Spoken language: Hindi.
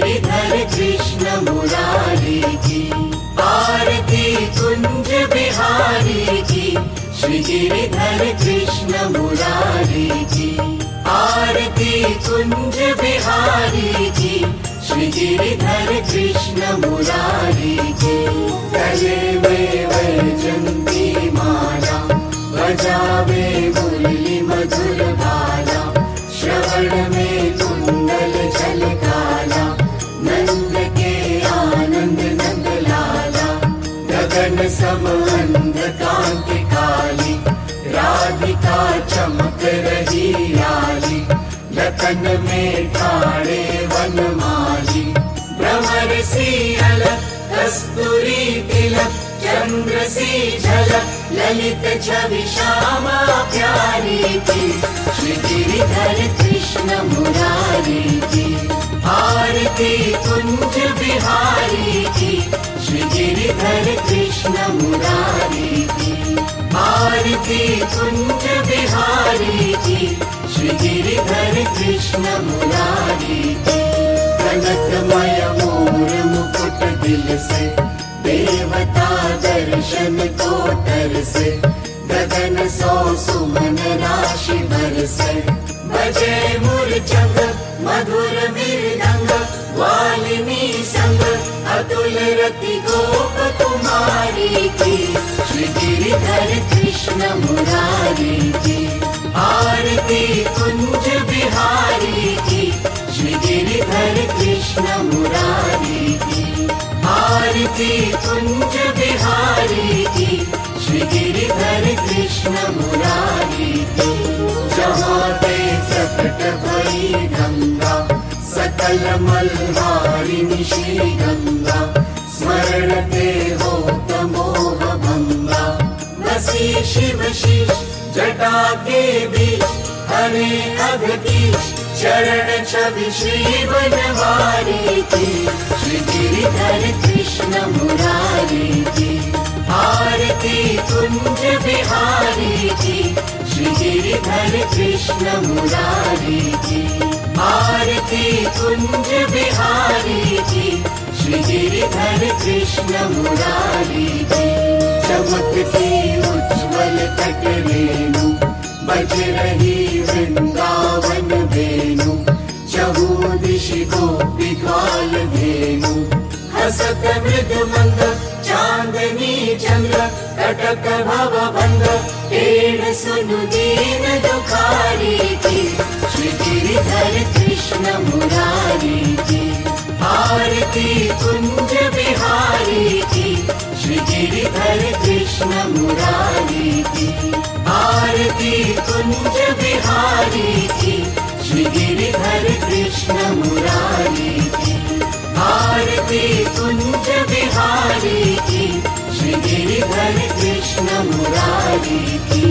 गिरिधर कृष्ण मुरारी की। आरती कुंज बिहारी की, श्री गिरिधर कृष्ण मुरारी की। आरती कुंज बिहारी की, श्री गिरिधर कृष्ण मुरारी की। गले में वैजंती माला, बजावे मुरली मधुर भाला। श्रवण में कुंडल झलकाला, नंद के आनंद नंद लाला। गगन सम अंध कांति काली, राधिका चमक रही आली। लखन में ठाड़े वनमाली, भ्रमर सी अलक कस्तूरी तिलक। चंद्र सी झलक ललित छवि श्यामा प्यारी की, श्री गिरिधर कृष्ण मुरारी की। आरती कुंज बिहारी की, श्री गिरिधर कृष्ण मुरारी की। आरती कुंज बिहारी की, श्री गिरिधर कृष्ण मुरारी की। कनकमय मोर मुकुट दिल से, देवता दर्शन को तरसे। गगन सौ सुमन राशि बरसे, बजे मुरचंग मधुर मृदंग। वालिनी संग अतुल रति गोप कुमारी की, श्री गिरिधर कृष्ण मुरारी की। आरती कुंज बिहारी की, श्री गिरिधर कृष्ण मुरारी की। आरती कुंज बिहारी की, श्री गिरिधर कृष्ण मुरारी की। जहाँ ते प्रकट भई गंगा, सकल मल्हारिणी श्री गंगा। स्मरण ते होत मोह भंगा, बसी शिव शीश जटा के बीच। हरे अधकीश चरण छवि श्री बनवारी की, श्री गिरिधर कृष्ण मुरारी की। आरती कुंज बिहारी की, श्री गिरिधर कृष्ण मुरारी की। आरती कुंज बिहारी की, श्री गिरिधर कृष्ण मुरारी की। चमकती उज्ज्वल तट रेणु, बज रही वृंदावन वेणु। चहु दिशि गोपी ग्वाल धेनु, हसत मृद मंद चांदनी चंद्र। कटक भव भंग तेण सुनु दीन दुखारी की, श्री गिरिधर कृष्ण मुरारी की। आरती कुंज बिहारी की, श्री गिरिधर कृष्ण मुरारी की। आरती कुंज बिहारी की, श्री गिरिधर कृष्ण मुरारी की। आरती कुंज बिहारी की, श्री गिरिधर कृष्ण मुरारी की।